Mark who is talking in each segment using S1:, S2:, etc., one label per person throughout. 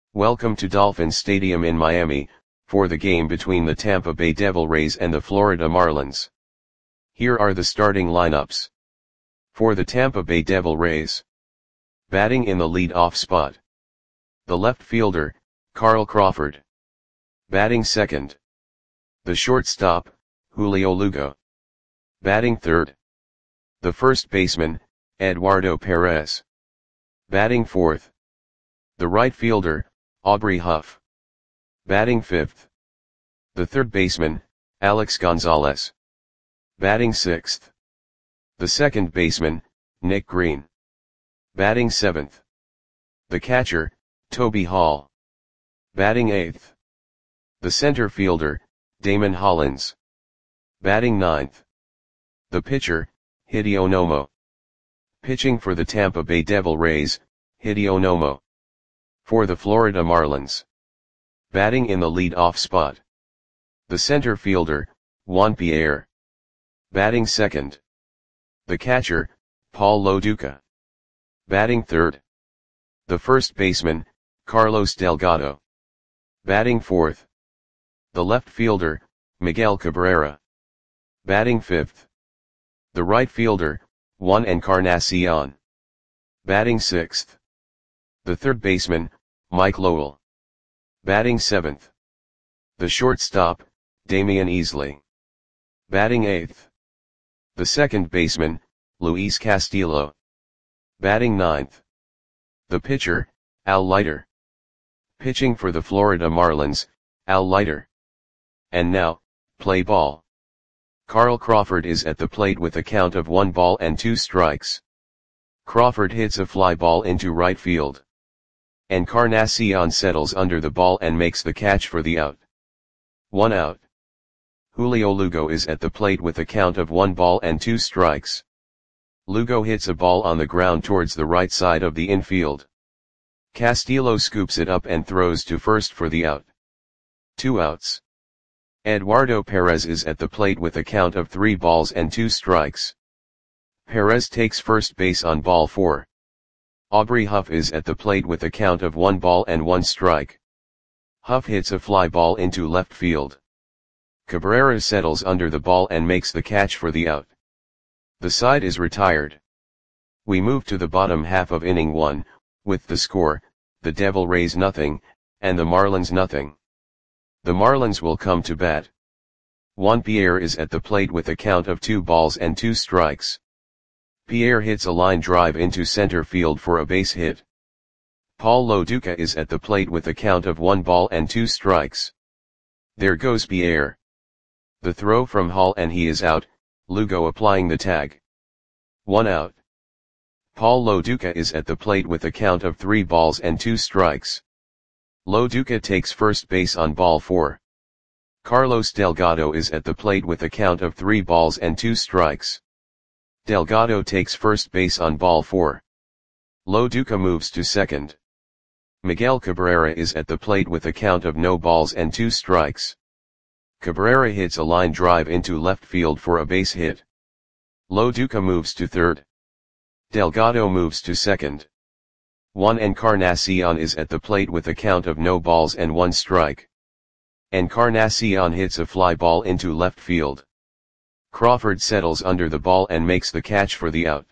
S1: Welcome to Dolphins Stadium in Miami, for the game between the Tampa Bay Devil Rays and the Florida Marlins. Here are the starting lineups. For the Tampa Bay Devil Rays. Batting in the lead-off spot. The left fielder, Carl Crawford. Batting second. The shortstop, Julio Lugo. Batting third. The first baseman, Eduardo Perez. Batting fourth. The right fielder, Aubrey Huff. Batting fifth. The third baseman, Alex Gonzalez. Batting sixth. The second baseman, Nick Green. Batting seventh. The catcher, Toby Hall. Batting eighth. The center fielder, Damon Hollins. Batting ninth. The pitcher, Hideo Nomo. Pitching for the Tampa Bay Devil Rays, Hideo Nomo. For the Florida Marlins. Batting in the lead-off spot. The center fielder, Juan Pierre. Batting second. The catcher, Paul Lo Duca. Batting third. The first baseman, Carlos Delgado. Batting fourth. The left fielder, Miguel Cabrera. Batting fifth. The right fielder, Juan Encarnacion. Batting sixth. The third baseman, Mike Lowell. Batting seventh. The shortstop, Damian Easley. Batting eighth. The second baseman, Luis Castillo. Batting ninth. The pitcher, Al Leiter. Pitching for the Florida Marlins, Al Leiter. And now, play ball. Carl Crawford is at the plate with a count of 1 ball and 2 strikes. Crawford hits a fly ball into right field. Encarnacion settles under the ball and makes the catch for the out. 1 out. Julio Lugo is at the plate with a count of 1 ball and 2 strikes. Lugo hits a ball on the ground towards the right side of the infield. Castillo scoops it up and throws to first for the out. 2 outs. Eduardo Perez is at the plate with a count of 3 balls and 2 strikes. Perez takes first base on ball 4. Aubrey Huff is at the plate with a count of 1 ball and 1 strike. Huff hits a fly ball into left field. Cabrera settles under the ball and makes the catch for the out. The side is retired. We move to the bottom half of inning 1, with the score, the Devil Rays nothing, and the Marlins nothing. The Marlins will come to bat. Juan Pierre is at the plate with a count of 2 balls and 2 strikes. Pierre hits a line drive into center field for a base hit. Paul Lo Duca is at the plate with a count of 1 ball and 2 strikes. There goes Pierre. The throw from Hall and he is out, Lugo applying the tag. 1 out. Paul Lo Duca is at the plate with a count of 3 balls and 2 strikes. Lo Duca takes first base on ball 4. Carlos Delgado is at the plate with a count of 3 balls and 2 strikes. Delgado takes first base on ball 4. Lo Duca moves to second. Miguel Cabrera is at the plate with a count of no balls and 2 strikes. Cabrera hits a line drive into left field for a base hit. Lo Duca moves to third. Delgado moves to second. Juan Encarnacion is at the plate with a count of no balls and 1 strike. Encarnacion hits a fly ball into left field. Crawford settles under the ball and makes the catch for the out.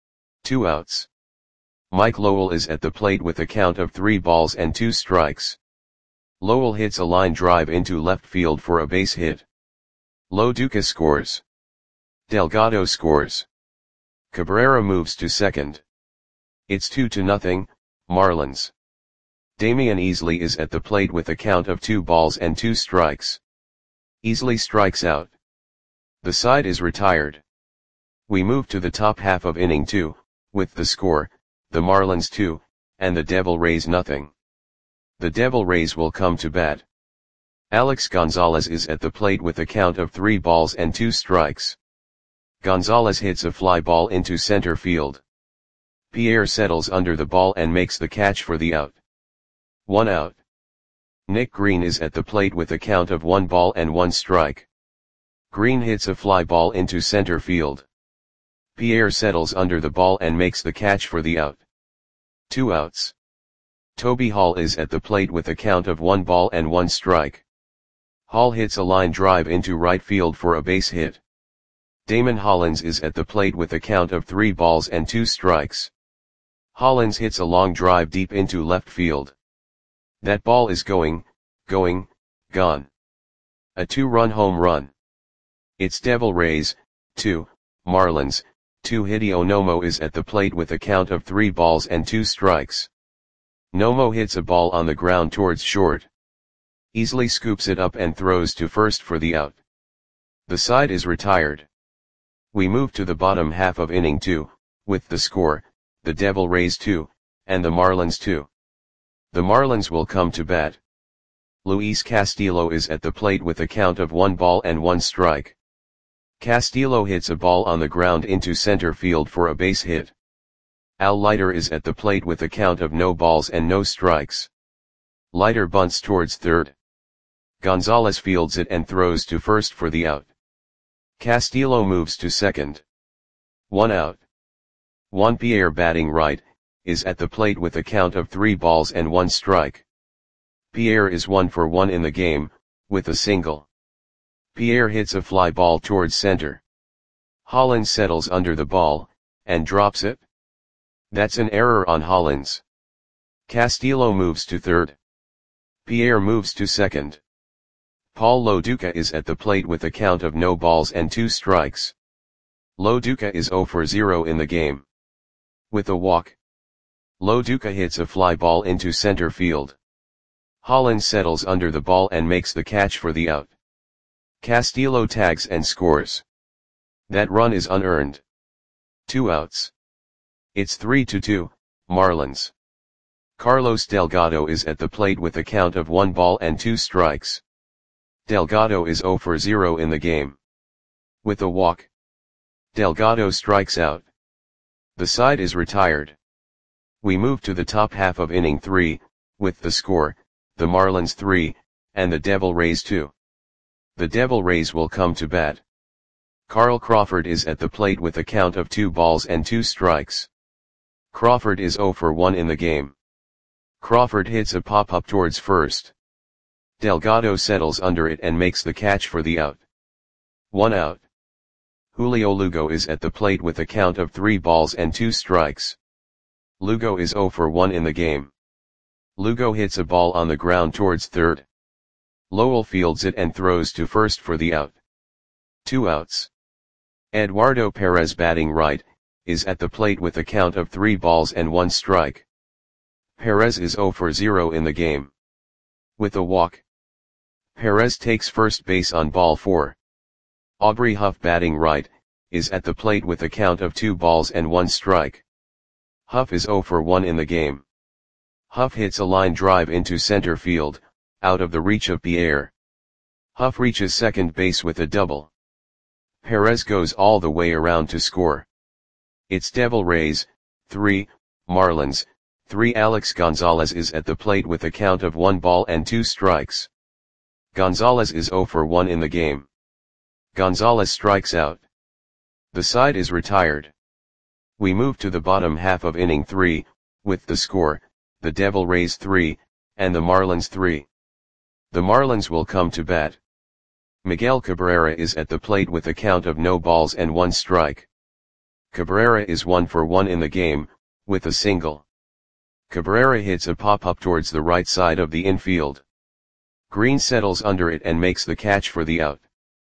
S1: 2 outs. Mike Lowell is at the plate with a count of 3 balls and 2 strikes. Lowell hits a line drive into left field for a base hit. Lo Duca scores. Delgado scores. Cabrera moves to second. It's 2-0, Marlins. Damian Easley is at the plate with a count of 2 balls and 2 strikes. Easley strikes out. The side is retired. We move to the top half of inning 2, with the score, the Marlins 2, and the Devil Rays nothing. The Devil Rays will come to bat. Alex Gonzalez is at the plate with a count of 3 balls and 2 strikes. Gonzalez hits a fly ball into center field. Pierre settles under the ball and makes the catch for the out. 1 out. Nick Green is at the plate with a count of 1 ball and 1 strike. Green hits a fly ball into center field. Pierre settles under the ball and makes the catch for the out. 2 outs. Toby Hall is at the plate with a count of 1 ball and 1 strike. Hall hits a line drive into right field for a base hit. Damon Hollins is at the plate with a count of 3 balls and 2 strikes. Hollins hits a long drive deep into left field. That ball is gone. A 2-run home run. It's Devil Rays, 2, Marlins, 2. Hideo Nomo is at the plate with a count of 3 balls and 2 strikes. Nomo hits a ball on the ground towards short. Easily scoops it up and throws to first for the out. The side is retired. We move to the bottom half of inning 2, with the score, the Devil Rays 2, and the Marlins 2. The Marlins will come to bat. Luis Castillo is at the plate with a count of 1 ball and 1 strike. Castillo hits a ball on the ground into center field for a base hit. Al Leiter is at the plate with a count of no balls and no strikes. Leiter bunts towards third. Gonzalez fields it and throws to first for the out. Castillo moves to second. 1 out. Juan Pierre, batting right, is at the plate with a count of 3 balls and 1 strike. Pierre is 1 for 1 in the game, with a single. Pierre hits a fly ball towards center. Hollins settles under the ball, and drops it. That's an error on Hollins. Castillo moves to third. Pierre moves to second. Paul Lo Duca is at the plate with a count of no balls and 2 strikes. Lo Duca is 0 for 0 in the game. With a walk. Lo Duca hits a fly ball into center field. Hollins settles under the ball and makes the catch for the out. Castillo tags and scores. That run is unearned. 2 outs. It's 3-2, Marlins. Carlos Delgado is at the plate with a count of 1 ball and 2 strikes. Delgado is 0 for 0 in the game. With a walk. Delgado strikes out. The side is retired. We move to the top half of inning 3, with the score, the Marlins 3, and the Devil Rays 2. The Devil Rays will come to bat. Carl Crawford is at the plate with a count of 2 balls and 2 strikes. Crawford is 0 for 1 in the game. Crawford hits a pop-up towards first. Delgado settles under it and makes the catch for the out. 1 out. Julio Lugo is at the plate with a count of 3 balls and 2 strikes. Lugo is 0 for 1 in the game. Lugo hits a ball on the ground towards third. Lowell fields it and throws to first for the out. 2 outs. Eduardo Perez, batting right, is at the plate with a count of 3 balls and 1 strike. Perez is 0 for 0 in the game. With a walk. Perez takes first base on ball 4. Aubrey Huff, batting right, is at the plate with a count of 2 balls and 1 strike. Huff is 0 for 1 in the game. Huff hits a line drive into center field, out of the reach of Pierre. Huff reaches second base with a double. Perez goes all the way around to score. It's Devil Rays, 3, Marlins, 3. Alex Gonzalez is at the plate with a count of 1 ball and 2 strikes. Gonzalez is 0 for 1 in the game. Gonzalez strikes out. The side is retired. We move to the bottom half of inning 3, with the score, the Devil Rays 3, and the Marlins 3. The Marlins will come to bat. Miguel Cabrera is at the plate with a count of no balls and 1 strike. Cabrera is 1 for 1 in the game, with a single. Cabrera hits a pop-up towards the right side of the infield. Green settles under it and makes the catch for the out.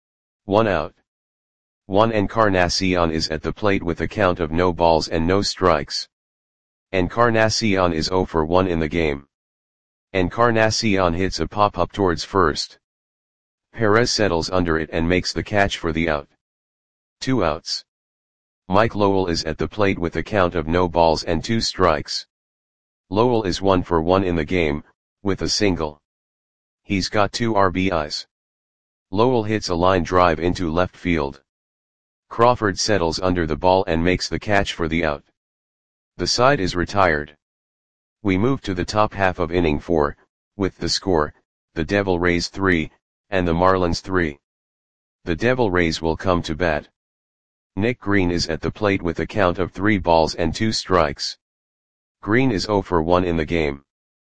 S1: 1 out. Juan Encarnacion is at the plate with a count of no balls and no strikes. Encarnacion is 0 for 1 in the game. Encarnacion hits a pop-up towards first. Perez settles under it and makes the catch for the out. 2 outs. Mike Lowell is at the plate with a count of no balls and 2 strikes. Lowell is 1 for 1 in the game, with a single. He's got 2 RBIs. Lowell hits a line drive into left field. Crawford settles under the ball and makes the catch for the out. The side is retired. We move to the top half of inning 4, with the score, the Devil Rays 3, and the Marlins 3. The Devil Rays will come to bat. Nick Green is at the plate with a count of 3 balls and 2 strikes. Green is 0 for 1 in the game.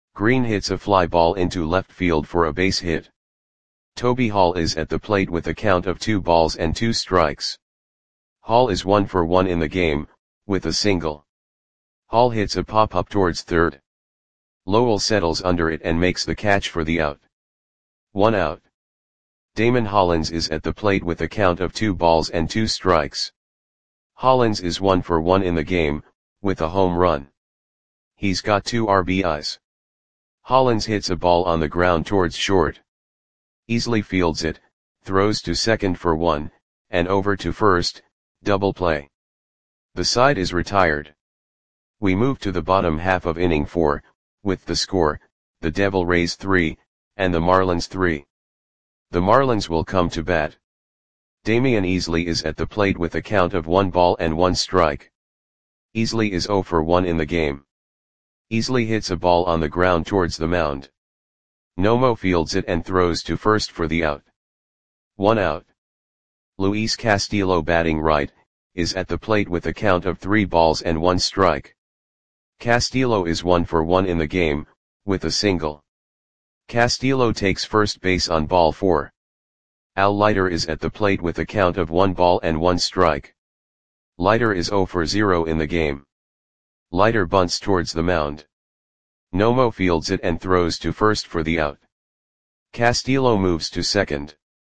S1: Green hits a fly ball into left field for a base hit. Toby Hall is at the plate with a count of 2 balls and 2 strikes. Hall is 1 for 1 in the game, with a single. Hall hits a pop-up towards third. Lowell settles under it and makes the catch for the out. 1 out. Damon Hollins is at the plate with a count of 2 balls and 2 strikes. Hollins is 1 for 1 in the game, with a home run. He's got 2 RBIs. Hollins hits a ball on the ground towards short. Easily fields it, throws to second for 1, and over to first, double play. The side is retired. We move to the bottom half of inning 4, with the score, the Devil Rays 3, and the Marlins 3. The Marlins will come to bat. Damian Easley is at the plate with a count of 1 ball and 1 strike. Easley is 0 for 1 in the game. Easley hits a ball on the ground towards the mound. Nomo fields it and throws to first for the out. 1 out. Luis Castillo, batting right, is at the plate with a count of 3 balls and 1 strike. Castillo is 1 for 1 in the game, with a single. Castillo takes first base on ball 4. Al Leiter is at the plate with a count of 1 ball and 1 strike. Leiter is 0 for 0 in the game. Leiter bunts towards the mound. Nomo fields it and throws to first for the out. Castillo moves to second.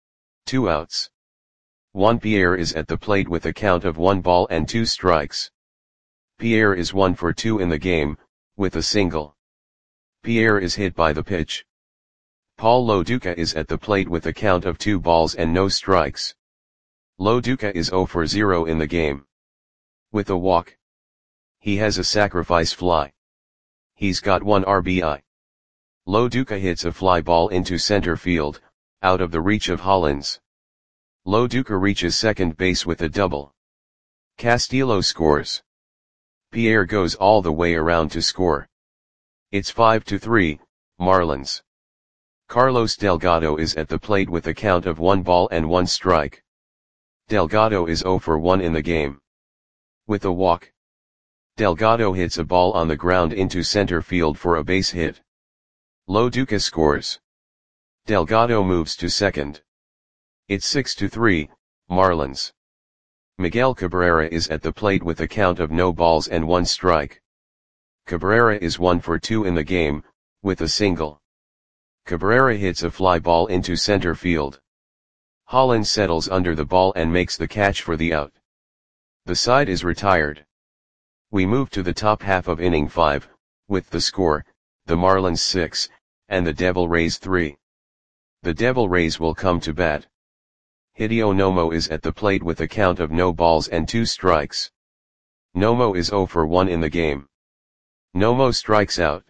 S1: 2 outs. Juan Pierre is at the plate with a count of 1 ball and 2 strikes. Pierre is 1 for 2 in the game, with a single. Pierre is hit by the pitch. Paul Loduca is at the plate with a count of 2 balls and no strikes. Loduca is 0 for 0 in the game. With a walk. He has a sacrifice fly. He's got 1 RBI. Loduca hits a fly ball into center field, out of the reach of Hollins. Loduca reaches second base with a double. Castillo scores. Pierre goes all the way around to score. It's 5-3, Marlins. Carlos Delgado is at the plate with a count of 1 ball and 1 strike. Delgado is 0 for 1 in the game. With a walk. Delgado hits a ball on the ground into center field for a base hit. Loduca scores. Delgado moves to second. It's 6-3, Marlins. Miguel Cabrera is at the plate with a count of no balls and 1 strike. Cabrera is 1 for 2 in the game, with a single. Cabrera hits a fly ball into center field. Hollins settles under the ball and makes the catch for the out. The side is retired. We move to the top half of inning 5, with the score, the Marlins 6, and the Devil Rays 3. The Devil Rays will come to bat. Hideo Nomo is at the plate with a count of no balls and 2 strikes. Nomo is 0 for 1 in the game. Nomo strikes out.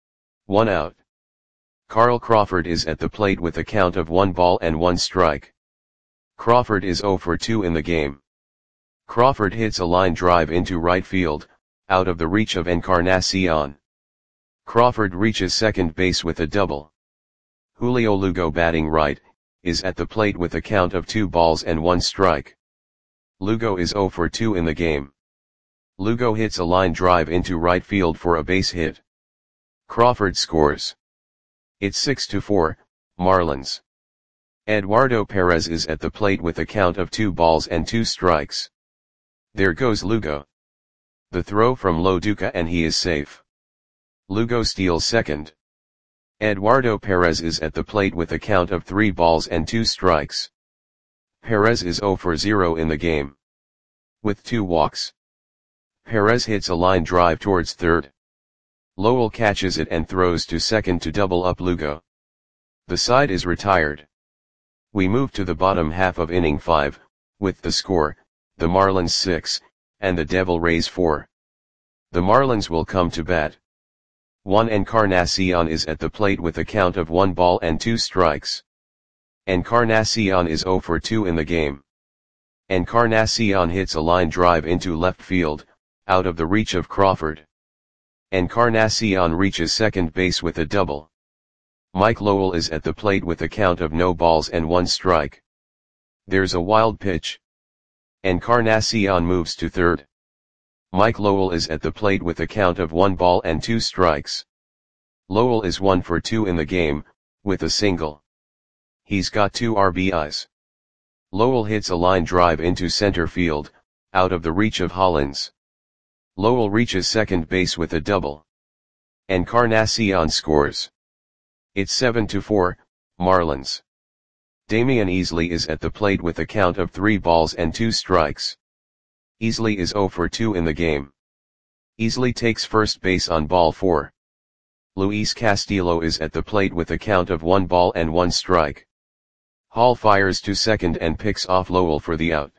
S1: 1 out. Carl Crawford is at the plate with a count of 1 ball and 1 strike. Crawford is 0 for 2 in the game. Crawford hits a line drive into right field, out of the reach of Encarnacion. Crawford reaches second base with a double. Julio Lugo, batting right, is at the plate with a count of 2 balls and 1 strike. Lugo is 0 for 2 in the game. Lugo hits a line drive into right field for a base hit. Crawford scores. It's 6-4, Marlins. Eduardo Perez is at the plate with a count of 2 balls and 2 strikes. There goes Lugo. The throw from Loduca and he is safe. Lugo steals second. Eduardo Perez is at the plate with a count of 3 balls and 2 strikes. Perez is 0 for 0 in the game. With 2 walks. Perez hits a line drive towards third. Lowell catches it and throws to second to double up Lugo. The side is retired. We move to the bottom half of inning 5, with the score, the Marlins 6, and the Devil Rays 4. The Marlins will come to bat. Juan Encarnacion is at the plate with a count of 1 ball and 2 strikes. Encarnacion is 0 for 2 in the game. Encarnacion hits a line drive into left field, out of the reach of Crawford. Encarnacion reaches second base with a double. Mike Lowell is at the plate with a count of no balls and 1 strike. There's a wild pitch. Encarnacion moves to third. Mike Lowell is at the plate with a count of 1 ball and 2 strikes. Lowell is 1 for 2 in the game, with a single. He's got 2 RBIs. Lowell hits a line drive into center field, out of the reach of Hollins. Lowell reaches second base with a double. Encarnacion scores. It's 7-4, Marlins. Damian Easley is at the plate with a count of 3 balls and 2 strikes. Easley is 0 for 2 in the game. Easley takes first base on ball 4. Luis Castillo is at the plate with a count of 1 ball and 1 strike. Hall fires to second and picks off Lowell for the out.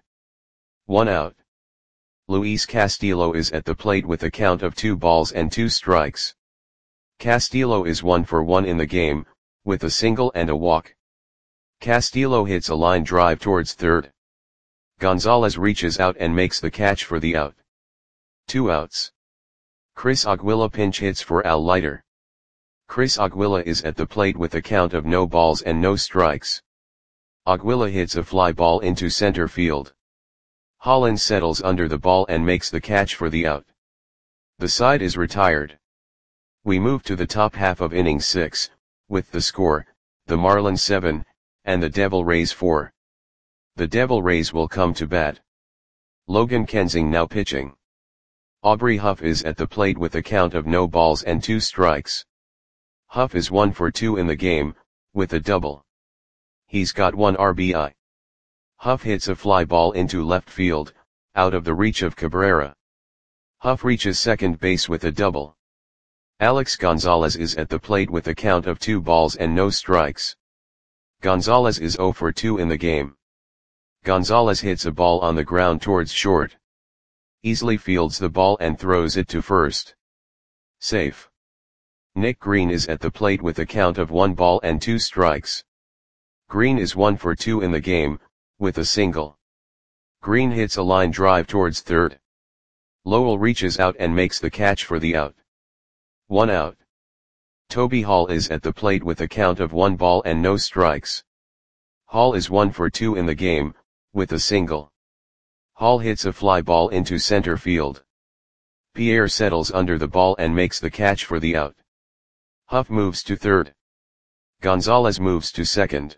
S1: 1 out. Luis Castillo is at the plate with a count of 2 balls and 2 strikes. Castillo is 1 for 1 in the game, with a single and a walk. Castillo hits a line drive towards third. Gonzalez reaches out and makes the catch for the out. 2 outs. Chris Aguila pinch hits for Al Leiter. Chris Aguila is at the plate with a count of no balls and no strikes. Aguila hits a fly ball into center field. Hollins settles under the ball and makes the catch for the out. The side is retired. We move to the top half of inning 6, with the score, the Marlins 7, and the Devil Rays 4. The Devil Rays will come to bat. Logan Kensing now pitching. Aubrey Huff is at the plate with a count of no balls and 2 strikes. Huff is 1 for 2 in the game, with a double. He's got 1 RBI. Huff hits a fly ball into left field, out of the reach of Cabrera. Huff reaches second base with a double. Alex Gonzalez is at the plate with a count of 2 balls and no strikes. Gonzalez is 0 for 2 in the game. Gonzalez hits a ball on the ground towards short. Easley fields the ball and throws it to first. Safe. Nick Green is at the plate with a count of 1 ball and 2 strikes. Green is 1 for 2 in the game, with a single. Green hits a line drive towards third. Lowell reaches out and makes the catch for the out. 1 out. Toby Hall is at the plate with a count of 1 ball and no strikes. Hall is 1 for 2 in the game, with a single. Hall hits a fly ball into center field. Pierre settles under the ball and makes the catch for the out. Huff moves to third. Gonzalez moves to second.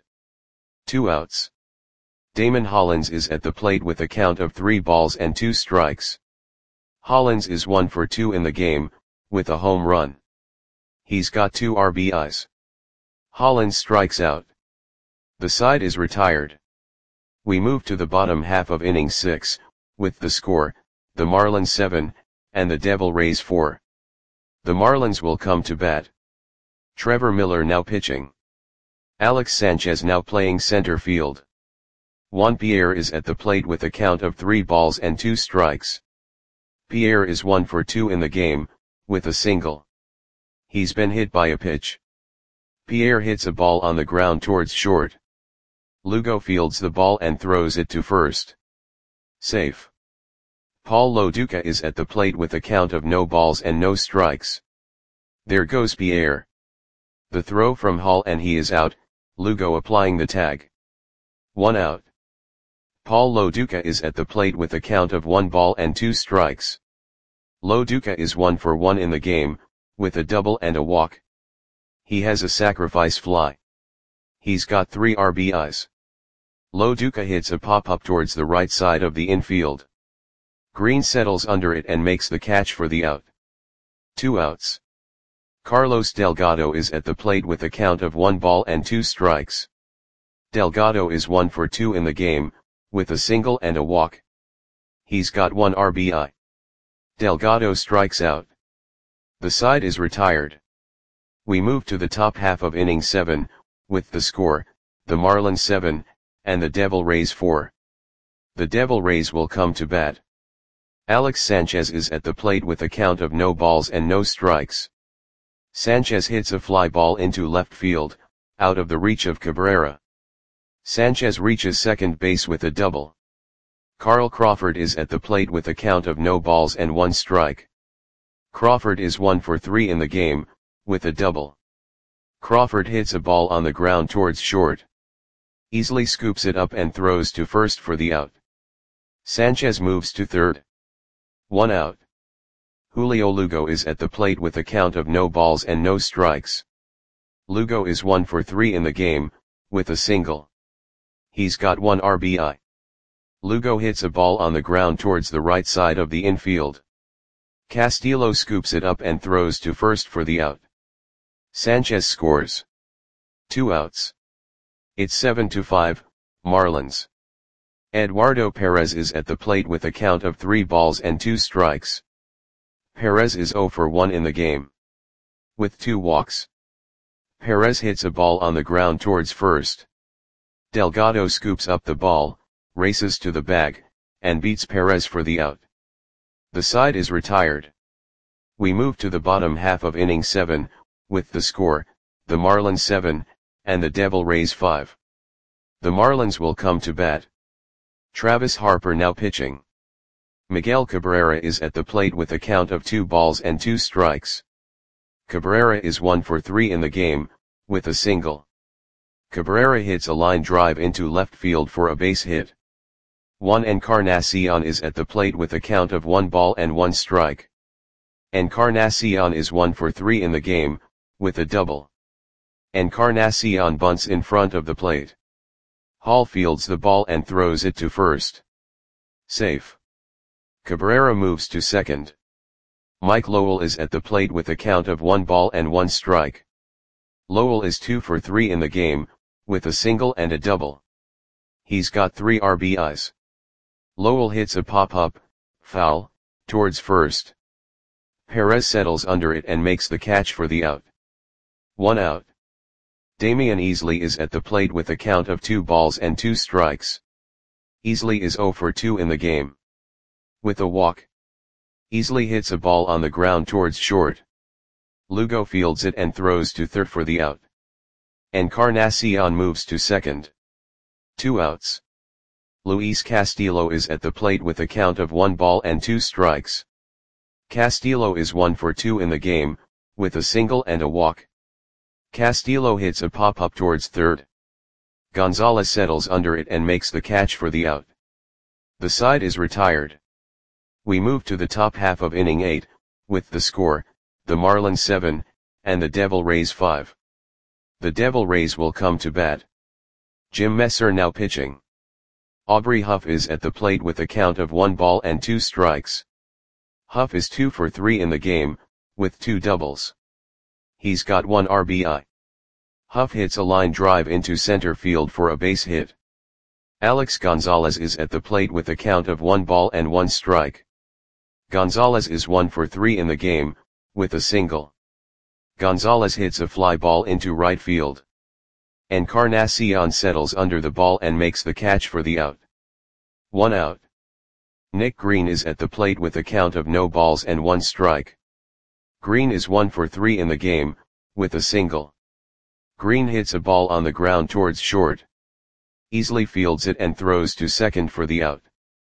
S1: 2 outs. Damon Hollins is at the plate with a count of 3 balls and 2 strikes. Hollins is 1 for 2 in the game, with a home run. He's got 2 RBIs. Hollins strikes out. The side is retired. We move to the bottom half of inning 6, with the score, the Marlins 7, and the Devil Rays 4. The Marlins will come to bat. Trevor Miller now pitching. Alex Sanchez now playing center field. Juan Pierre is at the plate with a count of 3 balls and 2 strikes. Pierre is 1 for 2 in the game, with a single. He's been hit by a pitch. Pierre hits a ball on the ground towards short. Lugo fields the ball and throws it to first. Safe. Paul Lo Duca is at the plate with a count of no balls and no strikes. There goes Pierre. The throw from Hall and he is out, Lugo applying the tag. 1 out. Paul Lo Duca is at the plate with a count of 1 ball and 2 strikes. Lo Duca is 1 for 1 in the game, with a double and a walk. He has a sacrifice fly. He's got 3 RBIs. Lo Duca hits a pop-up towards the right side of the infield. Green settles under it and makes the catch for the out. 2 outs. Carlos Delgado is at the plate with a count of 1 ball and 2 strikes. Delgado is 1 for 2 in the game, with a single and a walk. He's got 1 RBI. Delgado strikes out. The side is retired. We move to the top half of inning 7, with the score, the Marlins 7, and the Devil Rays 4. The Devil Rays will come to bat. Alex Sanchez is at the plate with a count of no balls and no strikes. Sanchez hits a fly ball into left field, out of the reach of Cabrera. Sanchez reaches second base with a double. Carl Crawford is at the plate with a count of no balls and 1 strike. Crawford is 1 for 3 in the game, with a double. Crawford hits a ball on the ground towards short. Easley scoops it up and throws to first for the out. Sanchez moves to third. 1 out. Julio Lugo is at the plate with a count of no balls and no strikes. Lugo is 1 for 3 in the game, with a single. He's got 1 RBI. Lugo hits a ball on the ground towards the right side of the infield. Castillo scoops it up and throws to first for the out. Sanchez scores. 2 outs. It's 7-5, Marlins. Eduardo Perez is at the plate with a count of 3 balls and 2 strikes. Perez is 0 for 1 in the game, with 2 walks. Perez hits a ball on the ground towards first. Delgado scoops up the ball, races to the bag, and beats Perez for the out. The side is retired. We move to the bottom half of inning 7, with the score, the Marlins 7, and the Devil Rays 5. The Marlins will come to bat. Travis Harper now pitching. Miguel Cabrera is at the plate with a count of 2 balls and 2 strikes. Cabrera is 1 for 3 in the game, with a single. Cabrera hits a line drive into left field for a base hit. Juan Encarnacion is at the plate with a count of 1 ball and 1 strike. Encarnacion is 1 for 3 in the game, with a double. Encarnacion bunts in front of the plate. Hall fields the ball and throws it to first. Safe. Cabrera moves to second. Mike Lowell is at the plate with a count of 1 ball and 1 strike. Lowell is 2 for 3 in the game, with a single and a double. He's got 3 RBIs. Lowell hits a pop-up, foul, towards first. Perez settles under it and makes the catch for the out. 1 out. Damian Easley is at the plate with a count of 2 balls and 2 strikes. Easley is 0 for 2 in the game, with a walk. Easley hits a ball on the ground towards short. Lugo fields it and throws to third for the out. Encarnacion moves to second. 2 outs. Luis Castillo is at the plate with a count of 1 ball and 2 strikes. Castillo is 1 for 2 in the game, with a single and a walk. Castillo hits a pop-up towards third. Gonzalez settles under it and makes the catch for the out. The side is retired. We move to the top half of inning 8, with the score, the Marlins 7, and the Devil Rays 5. The Devil Rays will come to bat. Jim Messer now pitching. Aubrey Huff is at the plate with a count of 1 ball and 2 strikes. Huff is 2 for 3 in the game, with 2 doubles. He's got 1 RBI. Huff hits a line drive into center field for a base hit. Alex Gonzalez is at the plate with a count of 1 ball and 1 strike. Gonzalez is 1 for 3 in the game, with a single. Gonzalez hits a fly ball into right field. Encarnacion settles under the ball and makes the catch for the out. 1 out. Nick Green is at the plate with a count of no balls and 1 strike. Green is 1 for 3 in the game, with a single. Green hits a ball on the ground towards short. Easley fields it and throws to second for the out.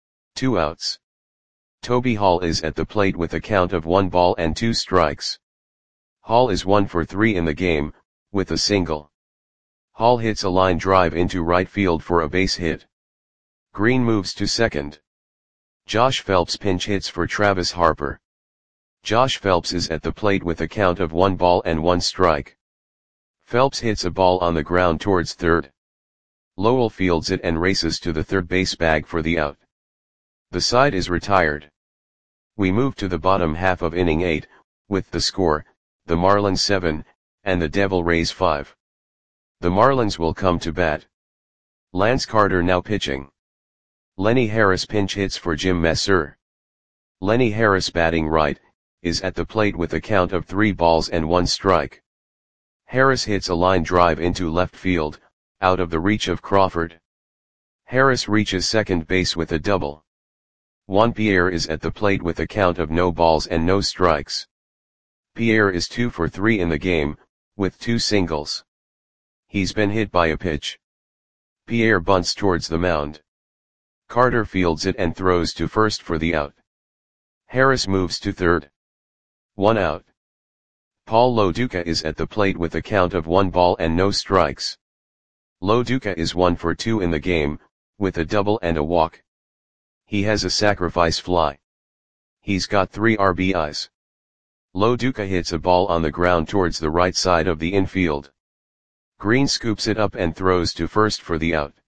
S1: 2 outs. Toby Hall is at the plate with a count of 1 ball and 2 strikes. Hall is 1 for 3 in the game, with a single. Hall hits a line drive into right field for a base hit. Green moves to second. Josh Phelps pinch hits for Travis Harper. Josh Phelps is at the plate with a count of 1 ball and 1 strike. Phelps hits a ball on the ground towards third. Lowell fields it and races to the third base bag for the out. The side is retired. We move to the bottom half of inning 8, with the score, the Marlins 7, and the Devil Rays 5. The Marlins will come to bat. Lance Carter now pitching. Lenny Harris pinch hits for Jim Messer. Lenny Harris batting right, is at the plate with a count of 3 balls and 1 strike. Harris hits a line drive into left field, out of the reach of Crawford. Harris reaches second base with a double. Juan Pierre is at the plate with a count of no balls and no strikes. Pierre is 2 for 3 in the game, with 2 singles. He's been hit by a pitch. Pierre bunts towards the mound. Carter fields it and throws to first for the out. Harris moves to third. 1 out. Paul Loduca is at the plate with a count of 1 ball and no strikes. Loduca is 1 for 2 in the game, with a double and a walk. He has a sacrifice fly. He's got 3 RBIs. Lo Duca hits a ball on the ground towards the right side of the infield. Green scoops it up and throws to first for the out.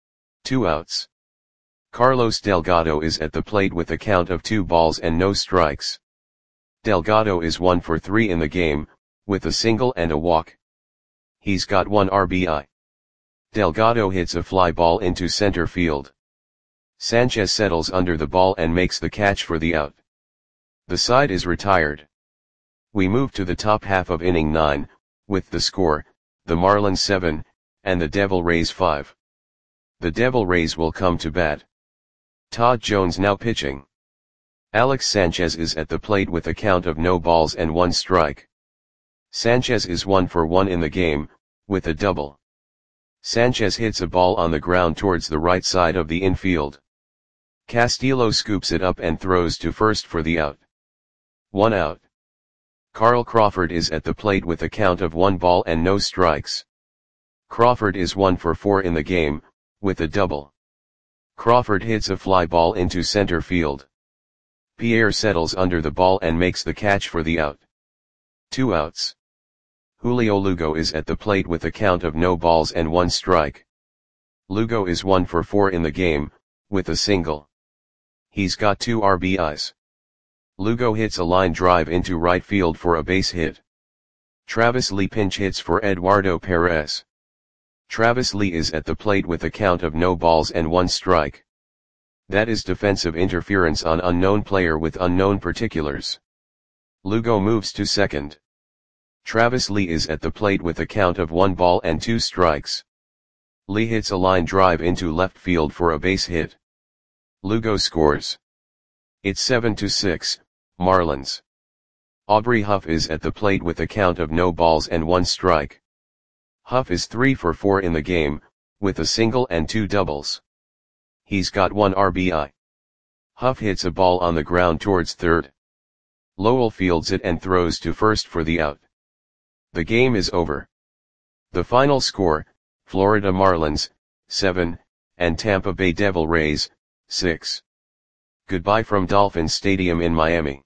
S1: 2 outs. Carlos Delgado is at the plate with a count of 2 balls and no strikes. Delgado is 1 for 3 in the game, with a single and a walk. He's got 1 RBI. Delgado hits a fly ball into center field. Sanchez settles under the ball and makes the catch for the out. The side is retired. We move to the top half of inning 9, with the score, the Marlins 7, and the Devil Rays 5. The Devil Rays will come to bat. Todd Jones now pitching. Alex Sanchez is at the plate with a count of no balls and 1 strike. Sanchez is 1 for 1 in the game, with a double. Sanchez hits a ball on the ground towards the right side of the infield. Castillo scoops it up and throws to first for the out. 1 out. Carl Crawford is at the plate with a count of 1 ball and no strikes. Crawford is 1 for 4 in the game, with a double. Crawford hits a fly ball into center field. Pierre settles under the ball and makes the catch for the out. 2 outs. Julio Lugo is at the plate with a count of no balls and 1 strike. Lugo is 1 for 4 in the game, with a single. He's got 2 RBIs. Lugo hits a line drive into right field for a base hit. Travis Lee pinch hits for Eduardo Perez. Travis Lee is at the plate with a count of no balls and 1 strike. That is defensive interference on unknown player with unknown particulars. Lugo moves to second. Travis Lee is at the plate with a count of 1 ball and 2 strikes. Lee hits a line drive into left field for a base hit. Lugo scores. It's 7-6, Marlins. Aubrey Huff is at the plate with a count of no balls and 1 strike. Huff is 3 for 4 in the game, with a single and 2 doubles. He's got 1 RBI. Huff hits a ball on the ground towards third. Lowell fields it and throws to first for the out. The game is over. The final score, Florida Marlins, 7, and Tampa Bay Devil Rays, 6. Goodbye from Dolphin Stadium in Miami.